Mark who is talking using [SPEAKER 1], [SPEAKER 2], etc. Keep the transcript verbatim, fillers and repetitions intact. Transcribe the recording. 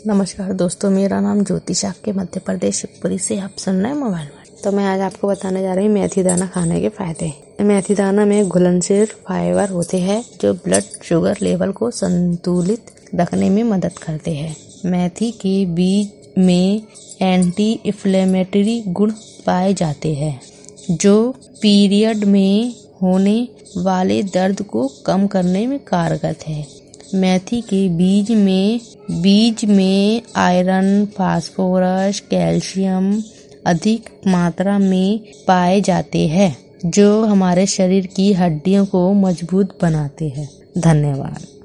[SPEAKER 1] नमस्कार दोस्तों, मेरा नाम ज्योति के मध्य प्रदेश शिवपुरी से आप सुन रहे हैं मोबाइल में। तो मैं आज आपको बताने जा रही हूँ मेथी दाना खाने के फायदे। मेथी दाना में घुलनशील फाइबर होते हैं जो ब्लड शुगर लेवल को संतुलित रखने में मदद करते हैं। मेथी के बीज में एंटी इन्फ्लेमेटरी गुण पाए जाते हैं जो पीरियड में होने वाले दर्द को कम करने में कारगर है। मेथी के बीज में बीज में आयरन, फास्फोरस, कैल्शियम अधिक मात्रा में पाए जाते हैं जो हमारे शरीर की हड्डियों को मजबूत बनाते हैं। धन्यवाद।